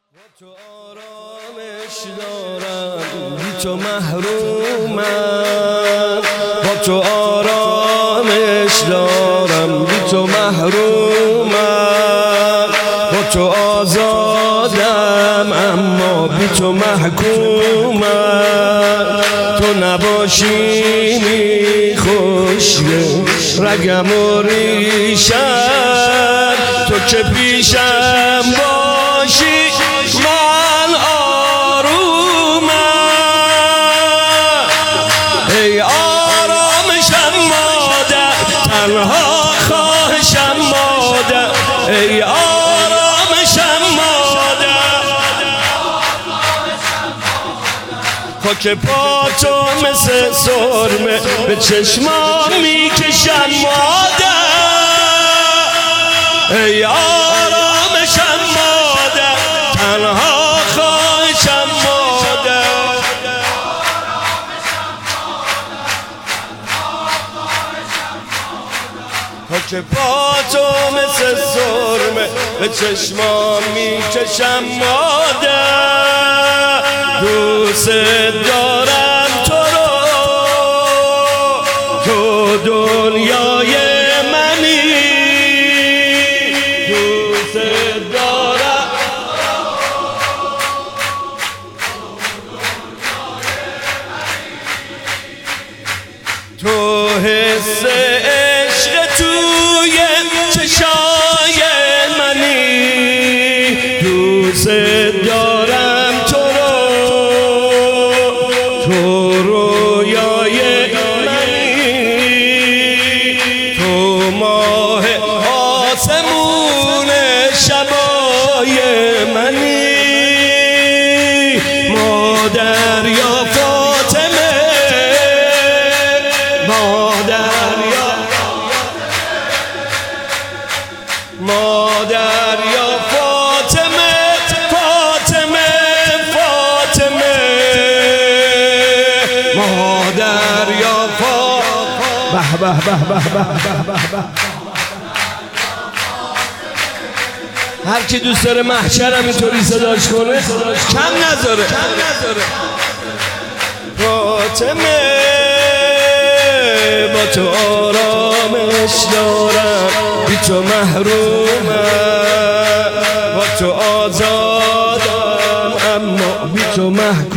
با تو آرامش دارم بی تو محرومم، با تو آرامش دارم بی تو محرومم، با تو آزادم اما بی تو محکومم. تو نباشی میخوشیه رگم و ریشم، تو که پیشم باشی من آرومم. ای آرامشم مادر، تنها خواهشم مادر، ای آرامشم مادر. خاک پا تو مثل سرمه به چشمام میکشم مادر، ای آرامشم مادر، تنها خواهشم مادر. خاک پا تو مثل سرمه به چشمام میکشم مادر. دوست دارم تو رو، تو دنیای منی. دوست دارم تو، حس عشق توی چشای منی. دوست دارم تو رو، تو رویای منی. تو ماه آسمون شبای منی. مادر یا فاطمه، مادر یا مادر یا فاطمه، فاطمه فاطمه. مادر یا فاطمه. به به به به به به به. هر کی دوست داره محشرم اینطوری صداش کنه کم نذاره. فاطمه با تو آرامش دارم بی تو محرومم، با تو آزادم اما بی تو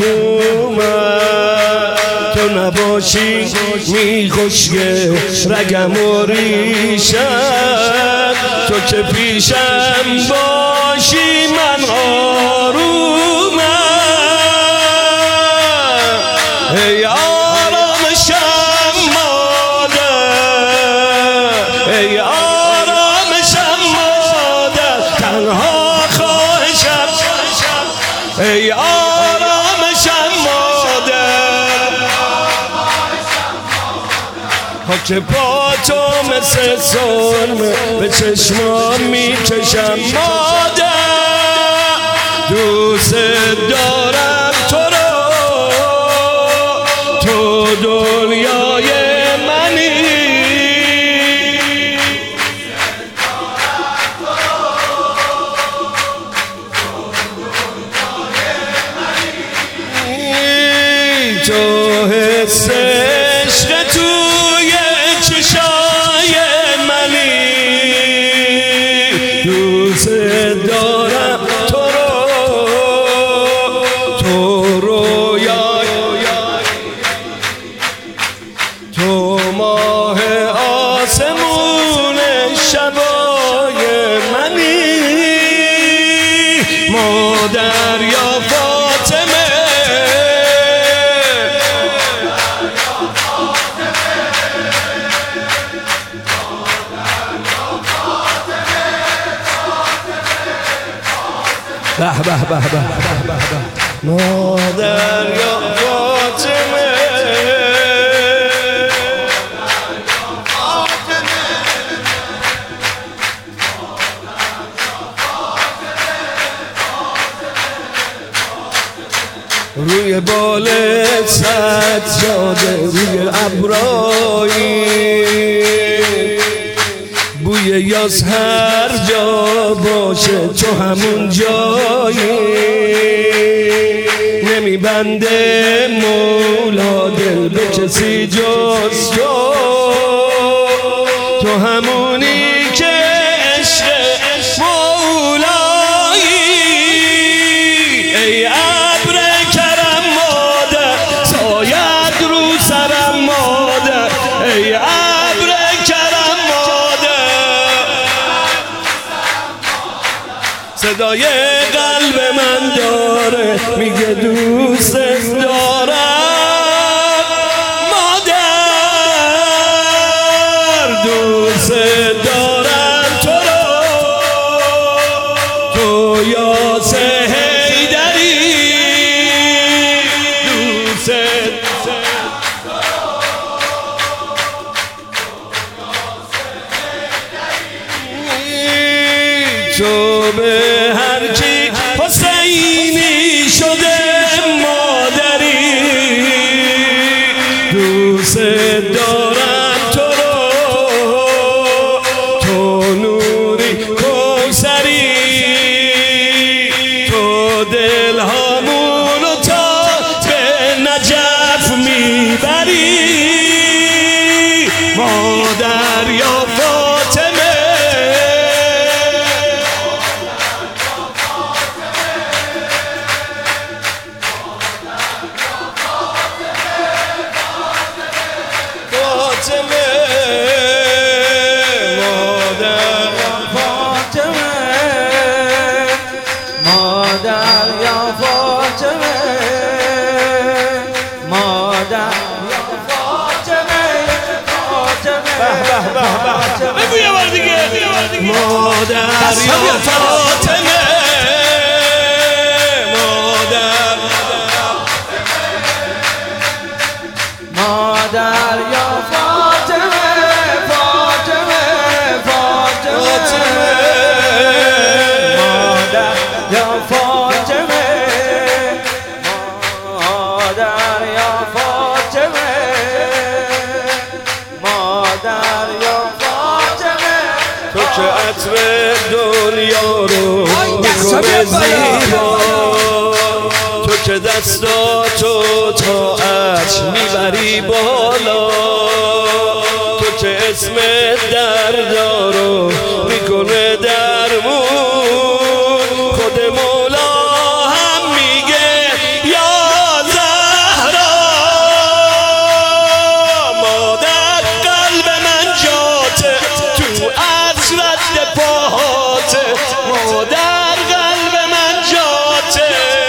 محکومم. تو نباشی میخوشیه رگم و ریشم، تو که پیشم باشی من آرومم. ای آرامشم مادر، ای آرامشم مادر، تنها خواهشم، ای آرامشم مادر. خاک پا تو مثل سرمه به چشمام میکشم مادر. دوست دارم تو رو، تو دنیای منی. تو حس عشق توی چشای منی. دوست دارم تو رو، تو رویای، تو ماه آسمون شبای منی. مادر یا فاطمه، به به به به به به. مادر یا فاطمه، روی بال سجاده روی ابرایی، بوی یاس هر جا باشه تو همون جایی، نمیبنده مولا دل به کسی جز تو، تو همونی که عشق مولایی. ای ابر کرم مادر ساید رو سرم مادر، ای ابر کرم مادر، صدای قلب من داره میگه دوست دارم مادر، دوست دارم تو رو، تو یاس حیدری، دوست تو به هر کی حسینی شده مادری، دوست دارم تو رو، تو نوری کوثری، تو دلهامونو تا به نجف میبری مادر یا فاطمه. بگو یه بار دیگه مادر یا فاطمه، مادر مادر یا فاطمه، فاطمه فاطمه، مادر یا فاطمه، مادر یا فاطمه، مادر یا فاطمه. تو که عطر دنیا رو میکنه زیبا، تو که دستاتو تا عرش میبری بالا، تو که اسم دردارو میکنه درمون، خود مولا هم میگه یا زهرا، مادر قلب من جاته تو عرش رد پاهاته، مادر قلب من جاته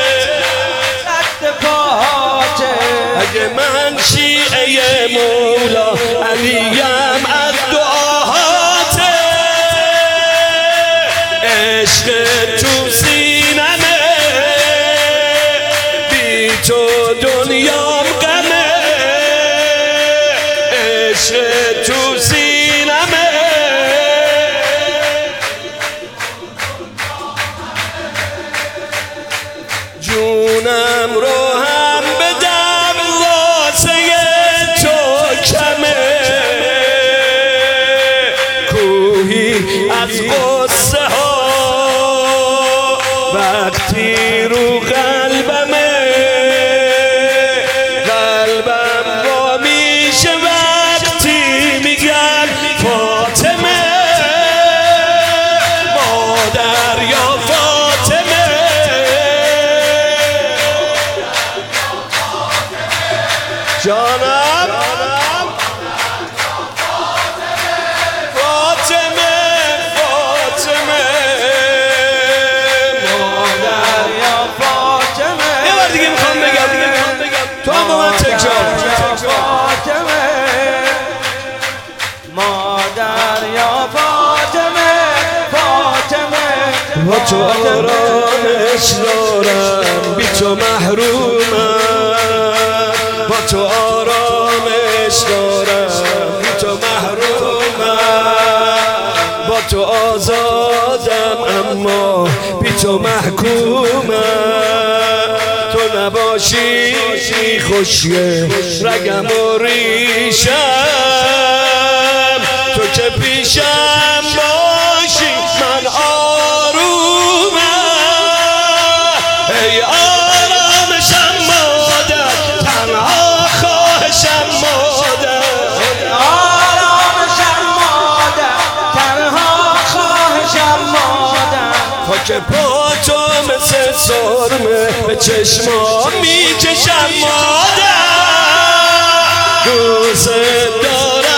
اگه من شیعه مولا علیم از دعاهاته، عشق تو سینمه بی تو دنیام غمه، عشق تو سینمه جونم رو هم بدم واسه تو کمه، کوهی از قصه ها وقتی رو قلبمه، قلبم وا میشه وقتی میگن فاطمه، مادر یا فاطمه، جانم فاطمه، فاطمه، مادر یا فاطمه. یه بار دیگه میخوام بگم تو هم با من تکرار، فاطمه، مادر یا فاطمه، فاطمه با تو آرامش دارم بی تو محرومم، با تو آرامش دارم بی تو محرومم، با تو آزادم اما بی تو محکومم، تو نباشی خوشیه رگم و ریشم، تو که پیشم ای آرامشم مادر تنها خواهشم مادر آرامشم مادر تنها خواهشم مادر خاک پا تو مثل سرمه به چشمام میکشم مادر دوست دارم